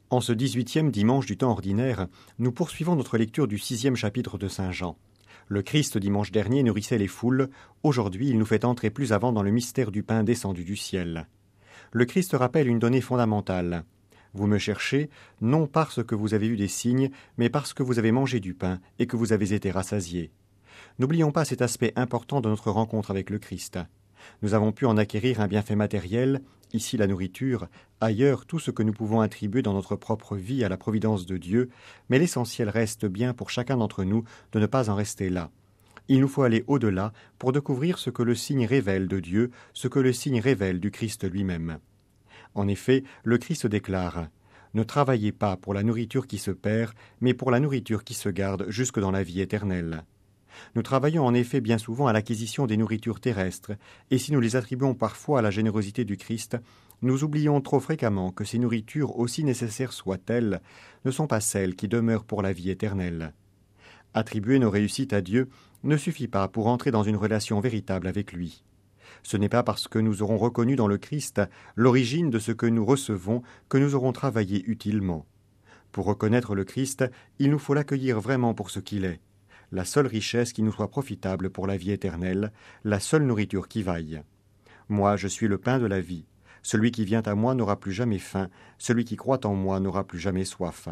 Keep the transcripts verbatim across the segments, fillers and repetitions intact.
En ce dix-huitième dimanche du temps ordinaire, nous poursuivons notre lecture du sixième chapitre de Saint Jean. Le Christ, dimanche dernier, nourrissait les foules. Aujourd'hui, il nous fait entrer plus avant dans le mystère du pain descendu du ciel. Le Christ rappelle une donnée fondamentale. Vous me cherchez, non parce que vous avez eu des signes, mais parce que vous avez mangé du pain et que vous avez été rassasiés. N'oublions pas cet aspect important de notre rencontre avec le Christ. Nous avons pu en acquérir un bienfait matériel, ici la nourriture, ailleurs tout ce que nous pouvons attribuer dans notre propre vie à la providence de Dieu, mais l'essentiel reste bien pour chacun d'entre nous de ne pas en rester là. Il nous faut aller au-delà pour découvrir ce que le signe révèle de Dieu, ce que le signe révèle du Christ lui-même. En effet, le Christ déclare « Ne travaillez pas pour la nourriture qui se perd, mais pour la nourriture qui se garde jusque dans la vie éternelle. » Nous travaillons en effet bien souvent à l'acquisition des nourritures terrestres, et si nous les attribuons parfois à la générosité du Christ, nous oublions trop fréquemment que ces nourritures, aussi nécessaires soient-elles, ne sont pas celles qui demeurent pour la vie éternelle. Attribuer nos réussites à Dieu ne suffit pas pour entrer dans une relation véritable avec lui. Ce n'est pas parce que nous aurons reconnu dans le Christ l'origine de ce que nous recevons que nous aurons travaillé utilement. Pour reconnaître le Christ, il nous faut l'accueillir vraiment pour ce qu'il est. La seule richesse qui nous soit profitable pour la vie éternelle, la seule nourriture qui vaille. Moi, je suis le pain de la vie. Celui qui vient à moi n'aura plus jamais faim, celui qui croit en moi n'aura plus jamais soif.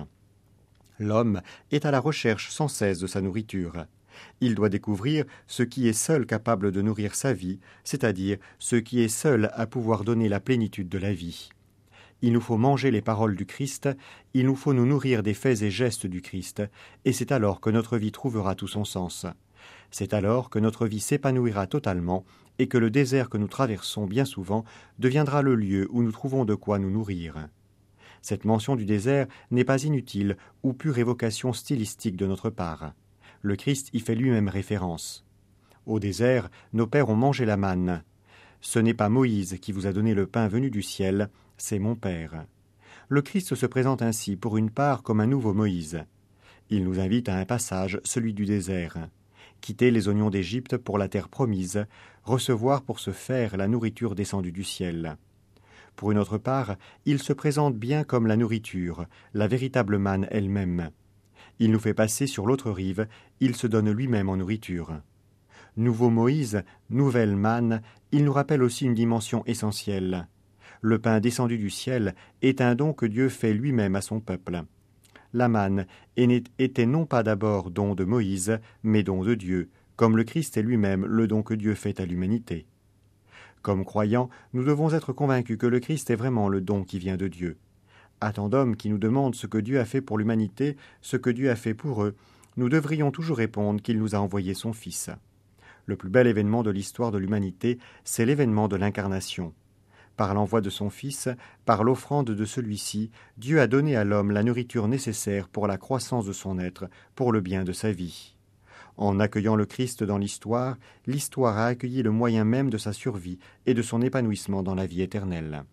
L'homme est à la recherche sans cesse de sa nourriture. Il doit découvrir ce qui est seul capable de nourrir sa vie, c'est-à-dire ce qui est seul à pouvoir donner la plénitude de la vie. Il nous faut manger les paroles du Christ, il nous faut nous nourrir des faits et gestes du Christ, et c'est alors que notre vie trouvera tout son sens. C'est alors que notre vie s'épanouira totalement et que le désert que nous traversons bien souvent deviendra le lieu où nous trouvons de quoi nous nourrir. Cette mention du désert n'est pas inutile ou pure évocation stylistique de notre part. Le Christ y fait lui-même référence. Au désert, nos pères ont mangé la manne. Ce n'est pas Moïse qui vous a donné le pain venu du ciel, c'est mon Père. Le Christ se présente ainsi pour une part comme un nouveau Moïse. Il nous invite à un passage, celui du désert. Quitter les oignons d'Égypte pour la terre promise, recevoir pour ce faire la nourriture descendue du ciel. Pour une autre part, il se présente bien comme la nourriture, la véritable manne elle-même. Il nous fait passer sur l'autre rive, il se donne lui-même en nourriture. Nouveau Moïse, nouvelle manne, il nous rappelle aussi une dimension essentielle. Le pain descendu du ciel est un don que Dieu fait lui-même à son peuple. La manne était non pas d'abord don de Moïse, mais don de Dieu, comme le Christ est lui-même le don que Dieu fait à l'humanité. Comme croyants, nous devons être convaincus que le Christ est vraiment le don qui vient de Dieu. À tant d'hommes qui nous demandent ce que Dieu a fait pour l'humanité, ce que Dieu a fait pour eux, nous devrions toujours répondre qu'il nous a envoyé son Fils. Le plus bel événement de l'histoire de l'humanité, c'est l'événement de l'incarnation. Par l'envoi de son Fils, par l'offrande de celui-ci, Dieu a donné à l'homme la nourriture nécessaire pour la croissance de son être, pour le bien de sa vie. En accueillant le Christ dans l'histoire, l'histoire a accueilli le moyen même de sa survie et de son épanouissement dans la vie éternelle.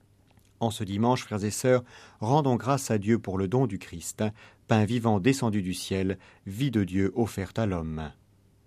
En ce dimanche, frères et sœurs, rendons grâce à Dieu pour le don du Christ, pain vivant descendu du ciel, vie de Dieu offerte à l'homme.